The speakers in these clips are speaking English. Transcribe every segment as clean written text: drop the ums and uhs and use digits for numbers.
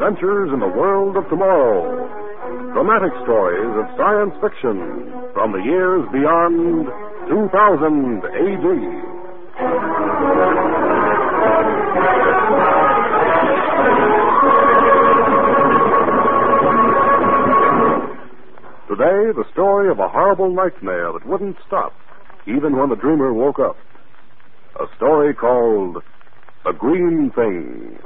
adventures in the world of tomorrow. Dramatic stories of science fiction from the years beyond 2000 AD. Today, the story of a horrible nightmare that wouldn't stop, even when the dreamer woke up. A story called The Green Thing.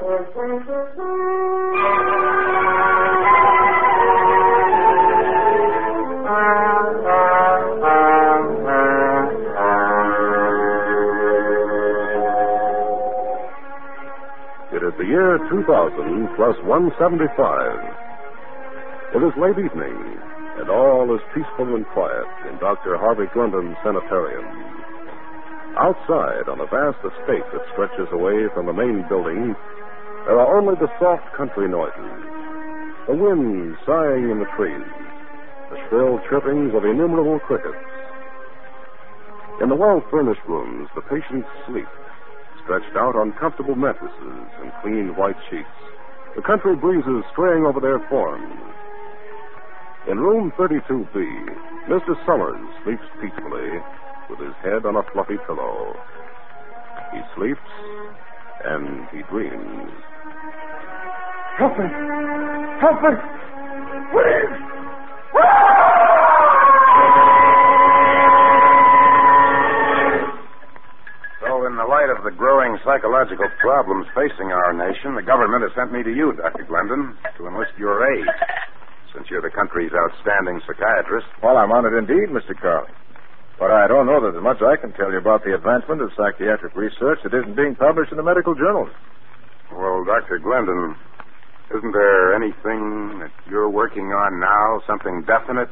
It is the year 2000 plus 175. It is late evening, and all is peaceful and quiet in Dr. Harvey Glendon's sanitarium. Outside, on a vast estate that stretches away from the main building, there are only the soft country noises, the wind sighing in the trees, the shrill chirpings of innumerable crickets. In the well-furnished rooms, the patients sleep, stretched out on comfortable mattresses and clean white sheets, the country breezes straying over their forms. In room 32B, Mr. Summers sleeps peacefully with his head on a fluffy pillow. He sleeps and he dreams. Help me! Help me! Please! So, in the light of the growing psychological problems facing our nation, the government has sent me to you, Dr. Glendon, to enlist your aid. Since you're the country's outstanding psychiatrist. Well, I'm honored indeed, Mr. Carling. But I don't know that there's much I can tell you about the advancement of psychiatric research that isn't being published in the medical journals. Well, Dr. Glendon, isn't there anything that you're working on now, something definite?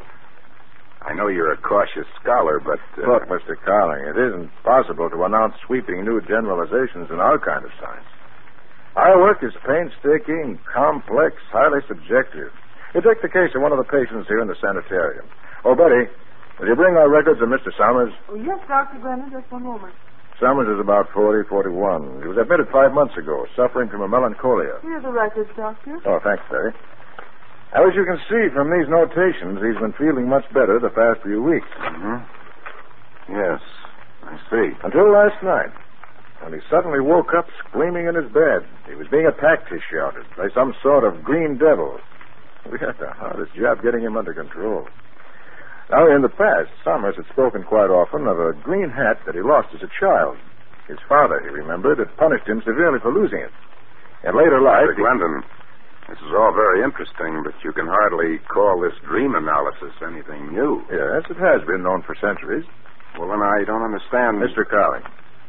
I know you're a cautious scholar, but... Look, Mr. Carling, it isn't possible to announce sweeping new generalizations in our kind of science. Our work is painstaking, complex, highly subjective. You take the case of one of the patients here in the sanitarium. Oh, Betty, will you bring our records of Mr. Summers? Oh, yes, Dr. Glendon, just one moment. Summers is about 40, 41. He was admitted 5 months ago, suffering from a melancholia. Here are the records, Doctor. Oh, thanks, Betty. Now, as you can see from these notations, he's been feeling much better the past few weeks. Mm-hmm. Yes, I see. Until last night, when he suddenly woke up screaming in his bed. He was being attacked, he shouted, by some sort of green devil. We had the hardest job getting him under control. Now, in the past, Summers had spoken quite often of a green hat that he lost as a child. His father, he remembered, had punished him severely for losing it. In later life... Mr. Glendon, this is all very interesting, but you can hardly call this dream analysis anything new. Yes, it has been known for centuries. Well, then I don't understand... Mr. Carling,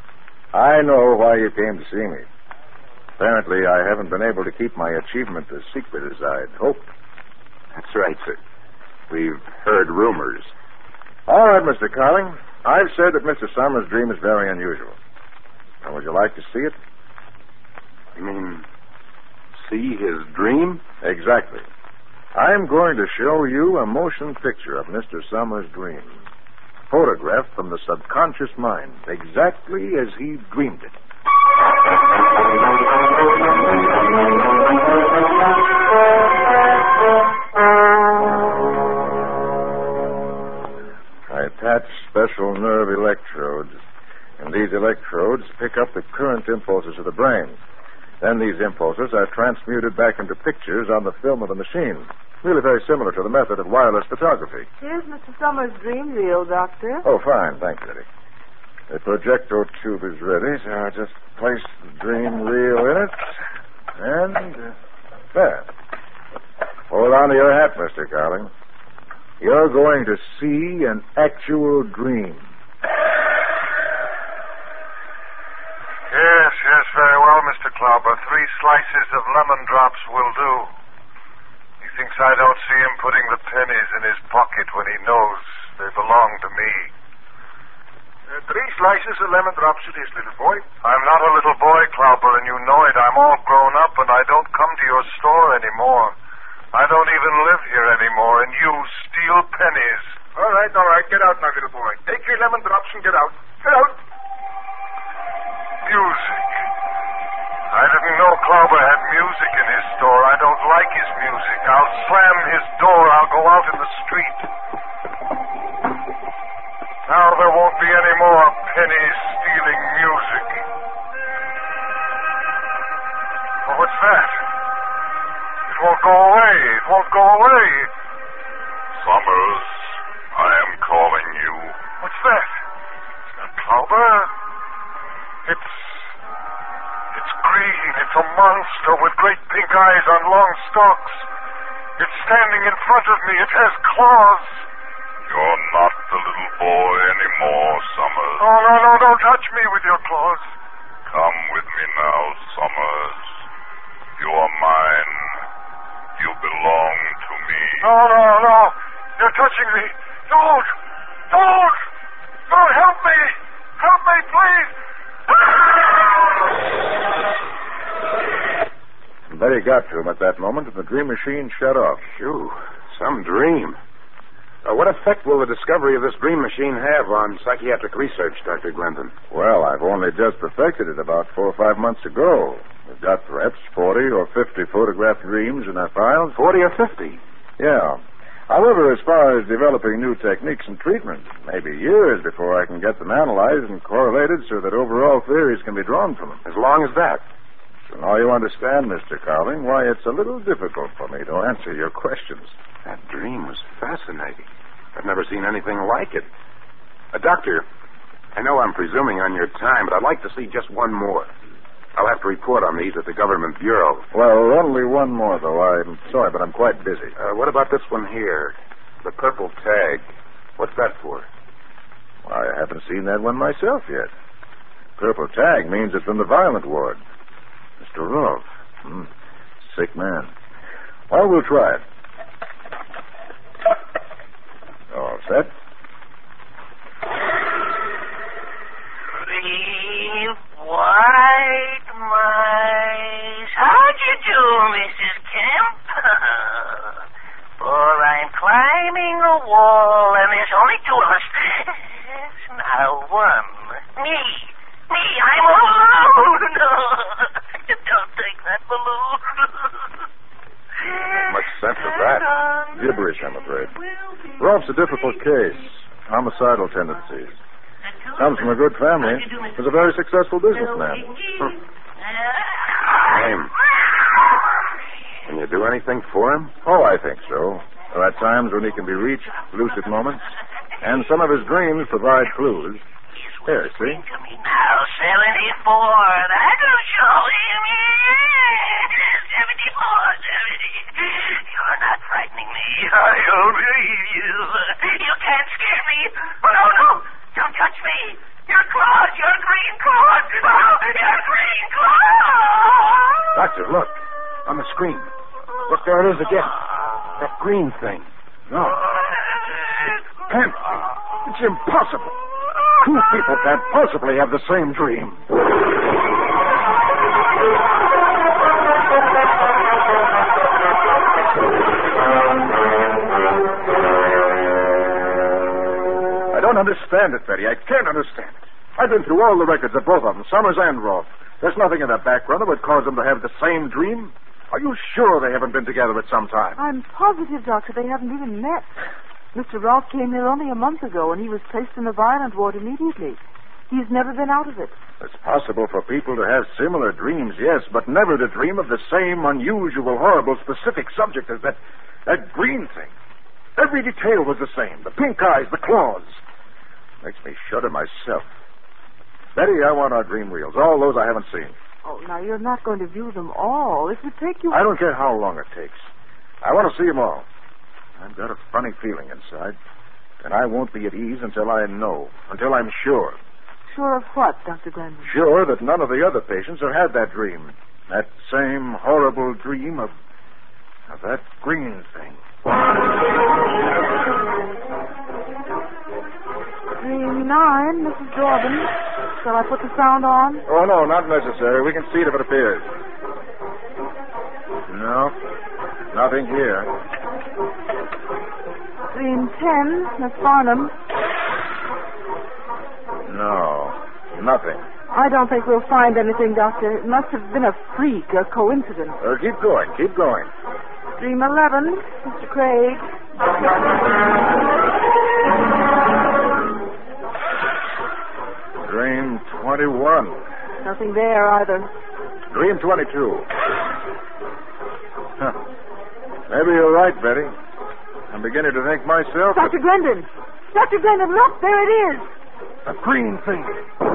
I know why you came to see me. Apparently, I haven't been able to keep my achievement as secret as I'd hoped. That's right, sir. We've heard rumors. All right, Mr. Carling. I've said that Mr. Summers' dream is very unusual. Now, would you like to see it? You mean see his dream? Exactly. I'm going to show you a motion picture of Mr. Summers' dream. Photographed from the subconscious mind, exactly as he dreamed it. I attach special nerve electrodes, and these electrodes pick up the current impulses of the brain. Then these impulses are transmuted back into pictures on the film of the machine. Really very similar to the method of wireless photography. Here's Mr. Summers' dream reel, Doctor. Oh, fine. Thanks, Eddie. The projector tube is ready, so I'll just place the dream reel in it. And there. Hold on to your hat, Mr. Carling. You're going to see an actual dream. Yes, very well, Mr. Klauber. 3 slices of lemon drops will do. He thinks I don't see him putting the pennies in his pocket when he knows they belong to me. 3 slices of lemon drops it is, little boy. I'm not a little boy, Klauber, and you know it. I'm all grown up, and I don't come to your store anymore. I don't even live here anymore, and you steal pennies. All right. Get out now, little boy. Take your lemon drops and get out. Get out. Music. I didn't know Klauber had music in his store. I I don't like his music. I'll slam his door. I'll go out in the street. Now there won't be any more penny-stealing music. Oh, what's that? It won't go away. It won't go away. Summers, I am calling you. What's that? It's not Klauber. It's green. It's a monster with great pink eyes on long stalks. It's standing in front of me. It has claws. You're not the little boy anymore, Summers. Oh, no, don't touch me with your claws. Come with me now, Summers. You are mine. You belong to me. No. You're touching me. Don't. Help me. Help me, please. Betty got to him at that moment, and the dream machine shut off. Phew, some dream. What effect will the discovery of this dream machine have on psychiatric research, Dr. Glendon? Well, I've only just perfected it about 4 or 5 months ago. We've got perhaps 40 or 50 photographed dreams in our files. 40 or 50? Yeah. However, as far as developing new techniques and treatment, maybe years before I can get them analyzed and correlated so that overall theories can be drawn from them. As long as that? So now you understand, Mr. Cowling, why it's a little difficult for me to answer your questions. That dream was fascinating. I've never seen anything like it. Doctor, I know I'm presuming on your time, but I'd like to see just one more. I'll have to report on these at the government bureau. Well, only one more, though. I'm sorry, but I'm quite busy. What about this one here? The purple tag. What's that for? I haven't seen that one myself yet. Purple tag means it's from the violent ward. Mr. Rolfe. Sick man. Well, we'll try it. All set? Three white mice. How'd you do, Mrs. Kemp? For I'm climbing a wall, and there's only 2 of us. Now 1. Me, I'm alone. Don't take that balloon. Much sense of that. Gibberish, I'm afraid. Rolfe's a difficult case. Homicidal tendencies. Comes from a good family. Was a very successful businessman. Name. Can you do anything for him? Oh, I think so. There are times when he can be reached, lucid moments, and some of his dreams provide clues. Here, see? To me now, 74. That'll show him. 74, 70. You're not frightening me. I don't believe you. You can't scare me. Oh, no. Don't touch me. Your claws, your green claws. Oh, your green claws. Doctor, look. On the screen. Look, there it is again. That green thing. No. It can't be. It's impossible. 2 people can't possibly have the same dream. I don't understand it, Betty. I can't understand it. I've been through all the records of both of them, Summers and Rolfe. There's nothing in their background that would cause them to have the same dream. Are you sure they haven't been together at some time? I'm positive, Doctor, they haven't even met. Mr. Rolfe came here only a month ago, and he was placed in the violent ward immediately. He's never been out of it. It's possible for people to have similar dreams, yes, but never to dream of the same unusual, horrible, specific subject as that green thing. Every detail was the same. The pink eyes, the claws. Makes me shudder myself. Betty, I want our dream reels, all those I haven't seen. Oh, now, you're not going to view them all. It would take you... I don't care how long it takes. I want to see them all. I've got a funny feeling inside, and I won't be at ease until I know, until I'm sure. Sure of what, Dr. Glendon? Sure that none of the other patients have had that dream. That same horrible dream of that green thing. Dream 9, Mrs. Jordan. Shall I put the sound on? Oh, no, not necessary. We can see it if it appears. No, nothing here. Dream 10, Miss Farnham. No, nothing. I don't think we'll find anything, Doctor. It must have been a freak, a coincidence. Keep going. Keep going. Dream 11, Mr. Craig. Dream 21. Nothing there either. Dream 22. Huh. Maybe you're right, Betty. I'm beginning to think myself... Dr. Glendon! Dr. Glendon, look! There it is! A green thing.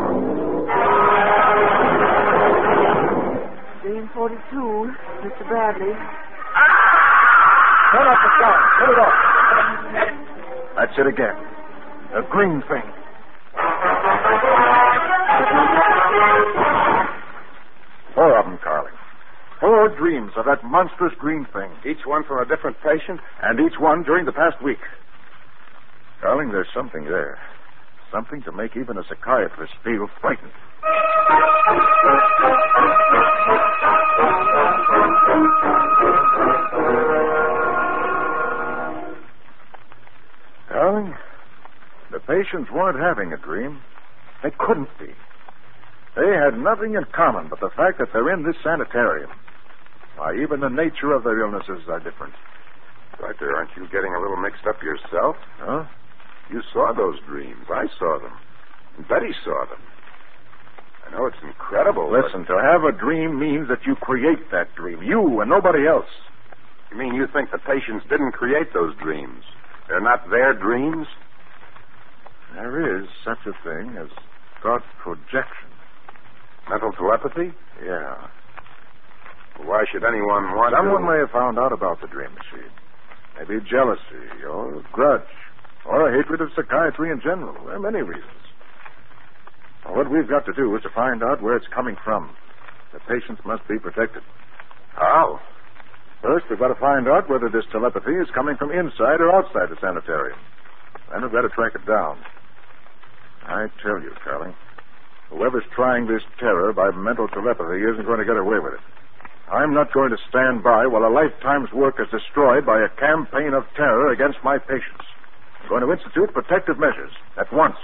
Dream 42, Mr. Bradley. Turn off the sound. Put it off. That's it again. A green thing. Four of them, Carly. 4 dreams of that monstrous green thing. Each one from a different patient? And each one during the past week. Darling, there's something there. Something to make even a psychiatrist feel frightened. Darling, the patients weren't having a dream. They couldn't be. They had nothing in common but the fact that they're in this sanitarium. Why, even the nature of their illnesses are different. Doctor, aren't you getting a little mixed up yourself? Huh? You saw those dreams. I saw them. And Betty saw them. I know it's incredible. Listen, to have a dream means that you create that dream. You and nobody else. You mean you think the patients didn't create those dreams? They're not their dreams? There is such a thing as thought projection. Mental telepathy? Yeah. Well, why should anyone want Someone to... may have found out about the dream machine. Maybe jealousy or grudge or a hatred of psychiatry in general. There are many reasons. Well, what we've got to do is to find out where it's coming from. The patients must be protected. How? First, we've got to find out whether this telepathy is coming from inside or outside the sanitarium. Then we've got to track it down. I tell you, Carly, whoever's trying this terror by mental telepathy isn't going to get away with it. I'm not going to stand by while a lifetime's work is destroyed by a campaign of terror against my patients. I'm going to institute protective measures at once.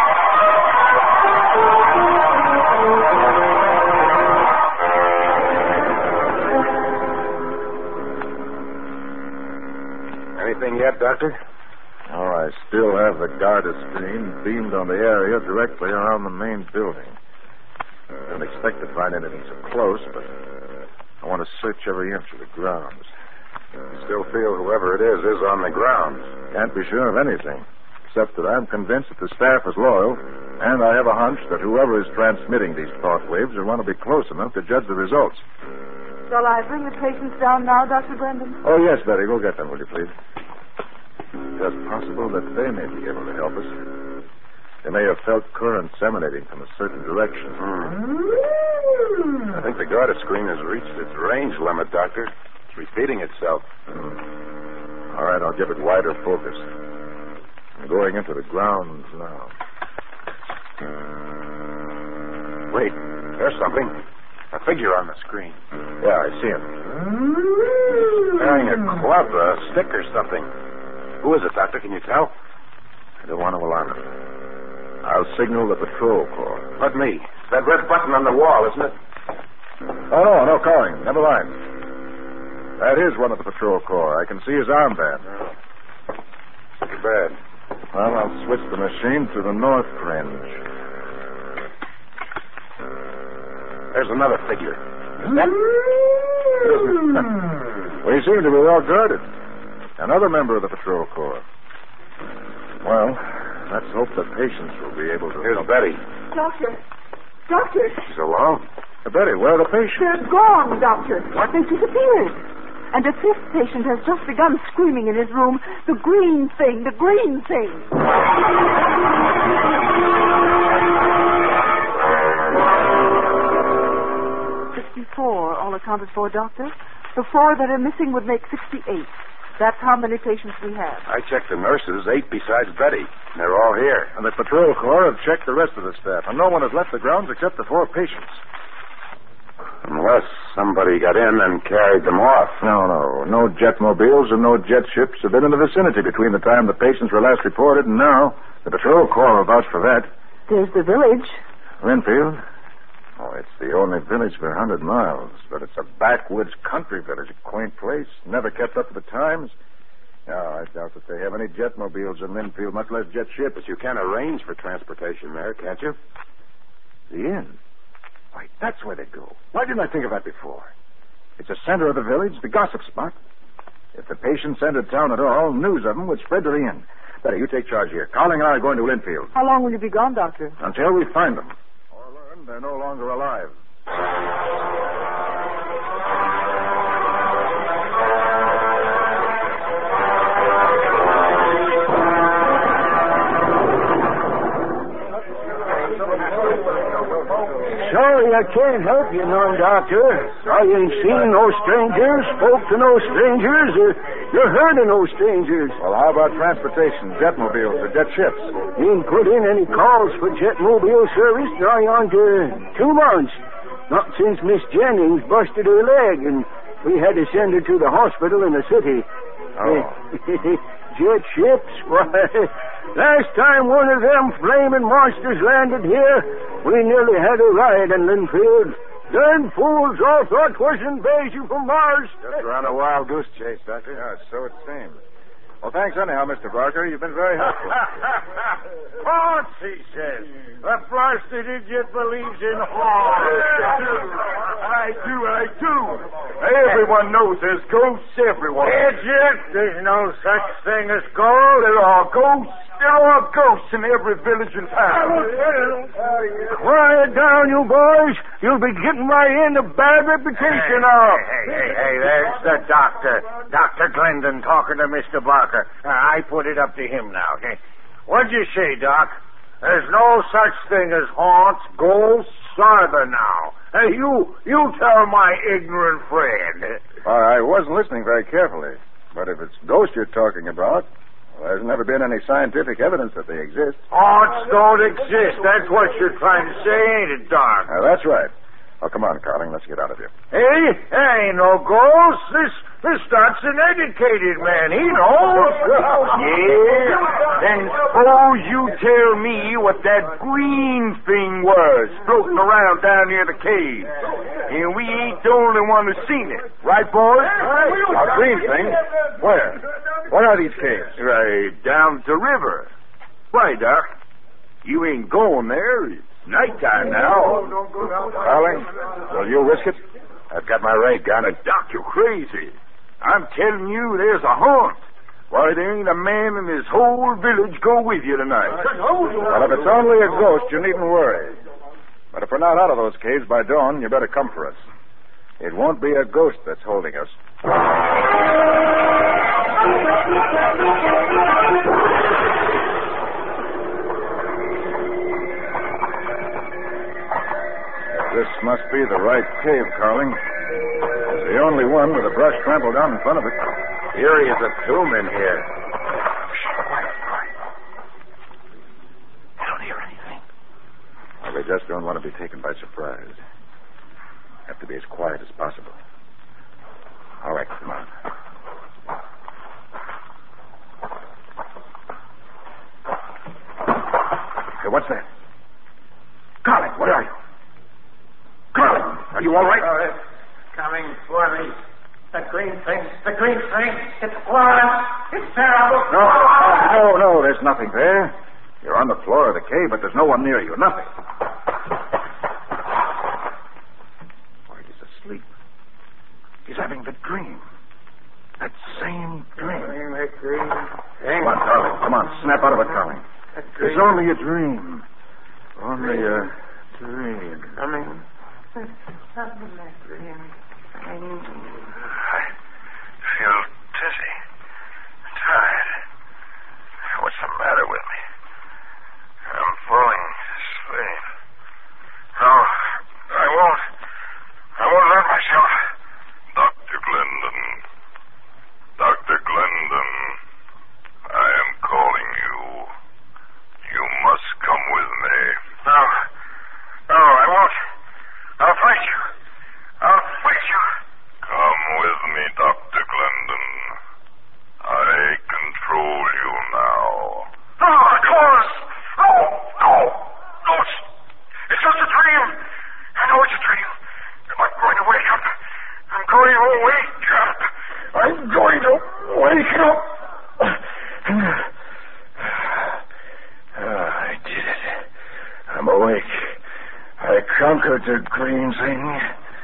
Anything yet, Doctor? Oh, I still have the Garda screen beamed on the area directly around the main building. I don't expect to find anything so close, but I want to search every inch of the grounds. You still feel whoever it is on the grounds? Can't be sure of anything, except that I'm convinced that the staff is loyal, and I have a hunch that whoever is transmitting these thought waves will want to be close enough to judge the results. Shall I bring the patients down now, Dr. Glendon? Oh, yes, Betty. Go get them, will you, please? It's possible that they may be able to help us. They may have felt currents emanating from a certain direction. I think the Garda screen has reached its range limit, Doctor. It's repeating itself. All right, I'll give it wider focus. I'm going into the grounds now. Wait, there's something. A figure on the screen. Yeah, I see him. Carrying a club, a stick or something. Who is it, Doctor? Can you tell? I don't want to alarm him. I'll signal the patrol corps. Let me. It's that red button on the wall, isn't it? Oh, no calling. Never mind. That is one of the patrol corps. I can see his armband. Too bad. Well, I'll switch the machine to the north fringe. There's another figure. Is that... We seem to be well guarded. Another member of the patrol corps. Well, let's hope the patients will be able to... Here's Betty. Doctor. Doctor. She's alone. Betty, where are the patients? They're gone, Doctor. They've disappeared. And a fifth patient has just begun screaming in his room, the green thing, the green thing. 64, all accounted for, Doctor. The 4 that are missing would make 68. That's how many patients we have. I checked the nurses, 8 besides Betty. They're all here. And the patrol corps have checked the rest of the staff, and no one has left the grounds except the 4 patients. Unless somebody got in and carried them off. No jetmobiles and no jet ships have been in the vicinity between the time the patients were last reported and now. The patrol corps will vouch for that. There's the village. Renfield, Oh, it's the only village for 100 miles, but it's a backwoods country village, a quaint place, never kept up to the times. No, I doubt that they have any jetmobiles in Linfield, much less jet ships. But you can arrange for transportation there, can't you? The inn. Why, that's where they go. Why didn't I think of that before? It's the center of the village, the gossip spot. If the patients entered town at all, news of them would spread to the inn. Better, you take charge here. Carling and I are going to Linfield. How long will you be gone, Doctor? Until we find them. Or learn they're no longer alive. Sorry I can't help you none, Doctor. I ain't seen no strangers, spoke to no strangers, or heard of no strangers. Well, how about transportation, jetmobiles or jet ships? Ain't put in any calls for jetmobile service nigh on to 2 months. Not since Miss Jennings busted her leg, and we had to send her to the hospital in the city. Oh. Jet ships? Why, last time one of them flaming monsters landed here, we nearly had a riot in Linfield. Darn fools all thought 'twas invasion from Mars. Just ran a wild goose chase, Doctor. Yeah, so it seems. Well, thanks anyhow, Mr. Barker. You've been very helpful. Haunts, he says. The blasted idiot believes in haunts. I do. Everyone knows there's ghosts everywhere. Idiot, there's no such thing as gold. There are ghosts. There are ghosts in every village in town. Quiet down, you boys. You'll be getting my end a bad reputation now. Hey, there's the doctor. Dr. Glendon talking to Mr. Barker. I put it up to him now. What'd you say, Doc? There's no such thing as haunts, ghosts, either now. Hey, you tell my ignorant friend. I wasn't listening very carefully. But if it's ghosts you're talking about, well, there's never been any scientific evidence that they exist. Haunts don't exist. That's what you're trying to say, ain't it, Doc? That's right. Oh, come on, Carling. Let's get out of here. Hey, ain't no ghost. This Doc's an educated man. He knows. Yeah? Then suppose you tell me what that green thing was floating around down near the cave. And we ain't the only one who's seen it. Right, boys? A green thing? Where? Where are these caves? Right down the river. Why, Doc? You ain't going there. It's nighttime now. Carling, will you risk it? I've got my ray gun. Doc, you're crazy. I'm telling you, there's a haunt. Why, there ain't a man in this whole village go with you tonight. Well, if it's only a ghost, you needn't worry. But if we're not out of those caves by dawn, you better come for us. It won't be a ghost that's holding us. This must be the right cave, Carling. It's the only one with the brush trampled down in front of it. Here is a tomb in here. I don't hear anything. Well, they just don't want to be taken by surprise. Have to be as quiet as possible. All right, come on. Hey, what's that? Carling, where are you? Carling, are you all right? Coming for me. The green thing. It's flying. It's terrible. No, there's nothing there. You're on the floor of the cave, but there's no one near you. Nothing. Why, he's asleep. He's having the dream. That same dream. Come on, Carling. Come on, snap out of it, Carling. It's only a dream. Only a dream. Coming. I feel dizzy, tired. What's the matter with me? I'm falling asleep. No, I won't hurt myself. Dr. Glendon. Dr. Glendon. I am calling you. You must come with me. No, I won't. I'll fight you. Come with me, Dr. Glendon. awake. I conquered the green thing.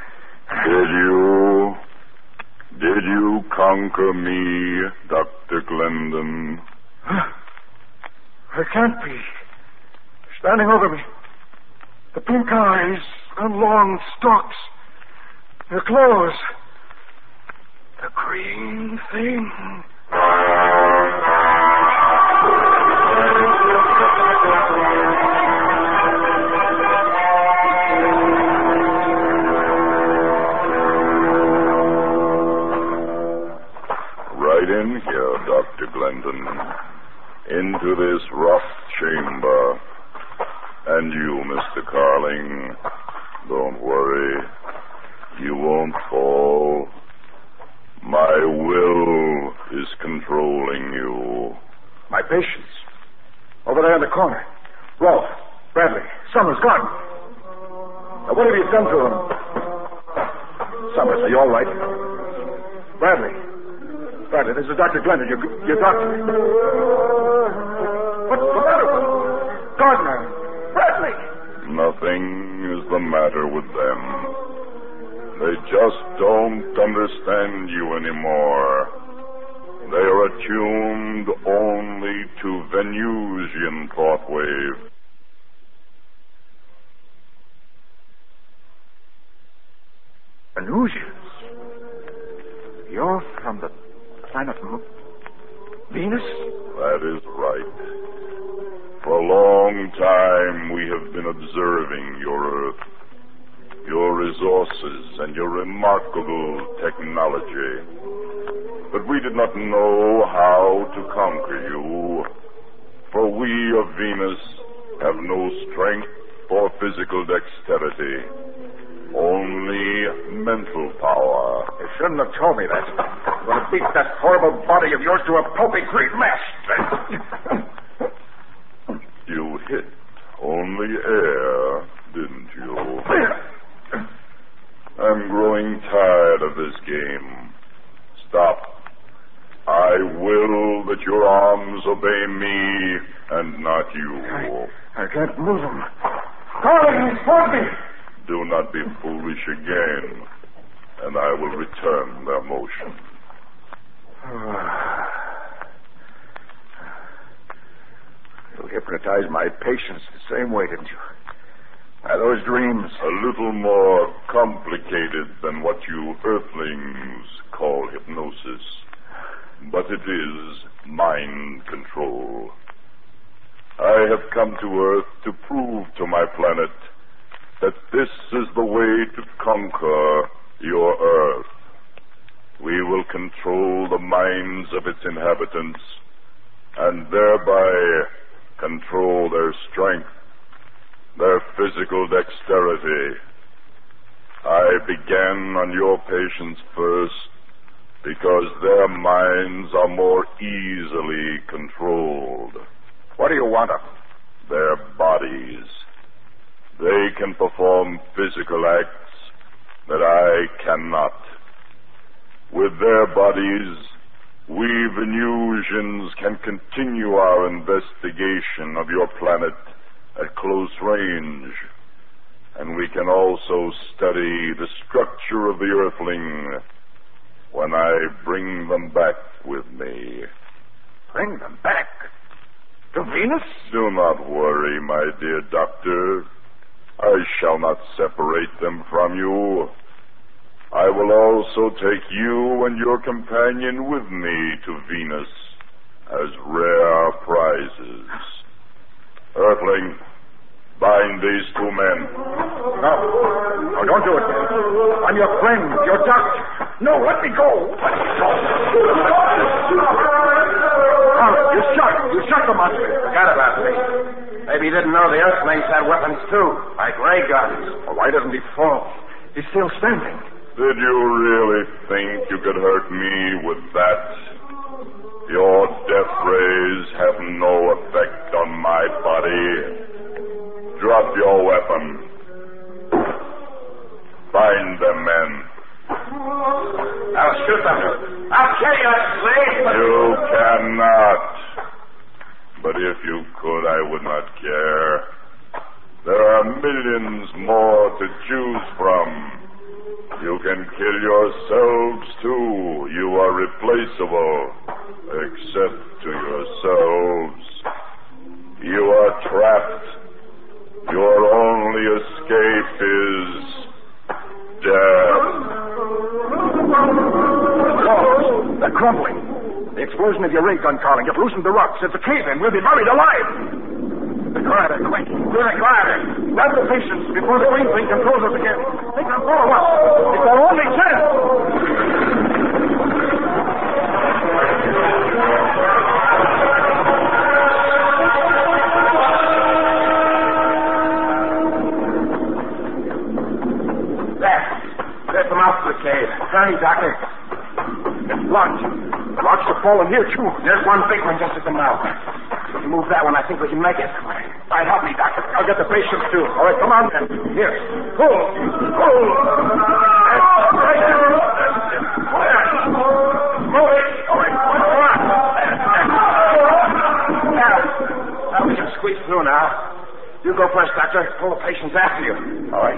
Did you conquer me, Dr. Glendon? I can't be. Standing over me. The pink eyes and long stalks. The claws. The green thing. Right in here, Dr. Glendon. Into this rough chamber. And you, Mr. Carling, don't worry. You won't fall. My will is controlling you. My patients. Over there in the corner. Rolfe, Bradley, Summers, gone. Now, what have you done to him? Summers, are you all right? Bradley, this is Dr. Glendon, your doctor. What's the matter with him? Gardner, Bradley. Nothing is the matter with them. They just don't understand you anymore. They are attuned only to Venusian thought wave. Venusians? You're from the planet Venus? That is right. For a long time we have been observing your Earth, your resources, and your remarkable technology. But we did not know how to conquer you, for we of Venus have no strength or physical dexterity, only mental power. You shouldn't have told me that. I'm going to beat that horrible body of yours to a pulpy great mess. You hit only air, didn't you? I'm growing tired of this game. Stop. I will that your arms obey me and not you. I can't move them. Carling, support me! Do not be foolish again, and I will return their motion. You hypnotized my patients the same way, didn't you? Are those dreams? A little more complicated than what you Earthlings call hypnosis. But it is mind control. I have come to Earth to prove to my planet that this is the way to conquer your Earth. We will control the minds of its inhabitants and thereby control their strength, their physical dexterity. I began on your patients first because their minds are more easily controlled. What do you want of them? Their bodies. They can perform physical acts that I cannot. With their bodies, we Venusians can continue our investigation of your planet at close range. And we can also study the structure of the Earthling when I bring them back with me. Bring them back? To Venus? Do not worry, my dear doctor. I shall not separate them from you. I will also take you and your companion with me to Venus as rare prizes. Earthling, bind these two men. No, don't do it. I'm your friend, your doctor. No, let me go. You shot the monster. Forgot about me. Maybe he didn't know the Earthlings had weapons too, like ray guns. Well, why doesn't he fall? He's still standing. Did you really think you could hurt me with that? Your death rays have no effect on my body. Drop your weapon. Bind them, men. I'll shoot them. I'll kill you, slave. You cannot. But if you could, I would not care. There millions more to choose from. You can kill yourselves, too. You are replaceable, except to yourselves. You are trapped. Your only escape is death. Walls, they're crumbling. The explosion of your ray gun, Carling. You've loosened the rocks. It's a cave-in. We'll be buried alive. Carter, quick. Quick, Carter. Grab the patients before the green thing controls us again. Take them all at once. It's our only chance. There's the mouth of the cave. Hurry, Doctor. It's blocked. Rocks are falling here, too. There's one big one just at the mouth. If you move that one, I think we can make it. All right, help me, Doctor. I'll get the patients, too. All right, come on, then. Here. Pull. Pull. That's right. Move it. All right, come on. Now, we can squeeze through now. You go first, Doctor. Pull the patients after you. All right.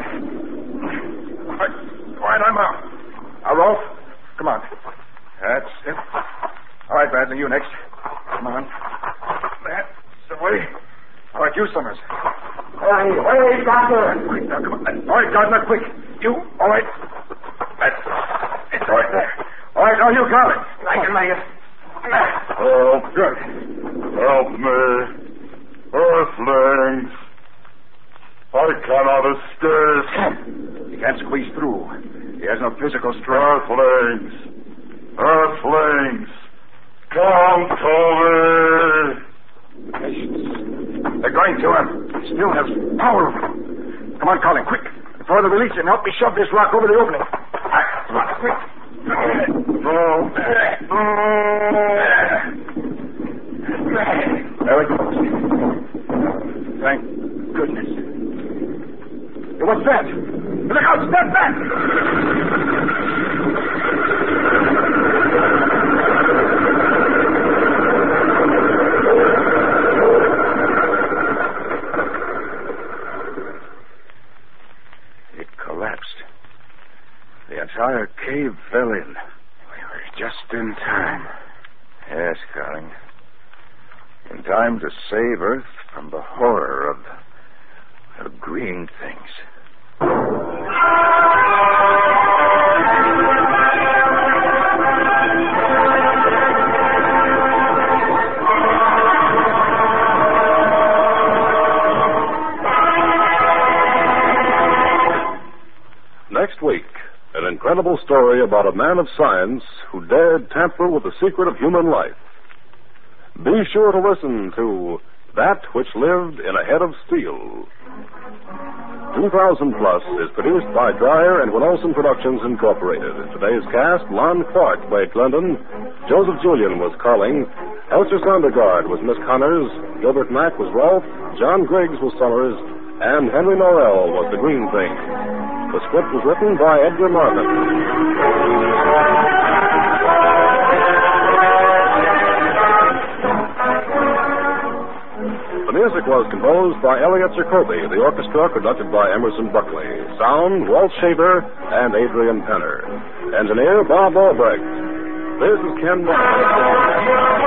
All right, I'm out. Now, Rolf, come on. That's it. All right, Bradley, you next. Come on. That's the way. All right, you, Summers. Hurry, Doctor. Quick, now, come on. All right, Gardner, quick. You, all right. It's all right there. All right, now you, Carling. I can make it. Help. Good. Help me. Earthlings. I cannot escape. He can't squeeze through. He has no physical strength. Earthlings. Come to me. Patience. They're going to him. He still has power. Come on, Colin, quick. Before they release him, help me shove this rock over the opening. All right, come on, quick. There it goes. Thank goodness. Hey, what's that? Look out, step back! It collapsed. The entire cave fell in. We were just in time. Yes, Carling. In time to save Earth from the horror of green things. Next week, an incredible story about a man of science who dared tamper with the secret of human life. Be sure to listen to That Which Lived in a Head of Steel. 2000 Plus is produced by Dreyer and Wilson Productions Incorporated. In today's cast, Lon Clark played Glendon, Joseph Julian was Carling, Elster Sondergaard was Miss Connors, Gilbert Mack was Rolf, John Griggs was Summers, and Henry Norrell was the Green Thing. The script was written by Edgar Marvin. The music was composed by Elliot Jacoby. The orchestra conducted by Emerson Buckley. Sound, Walt Shaver and Adrian Penner. Engineer, Bob Albrecht. This is Ken Moore.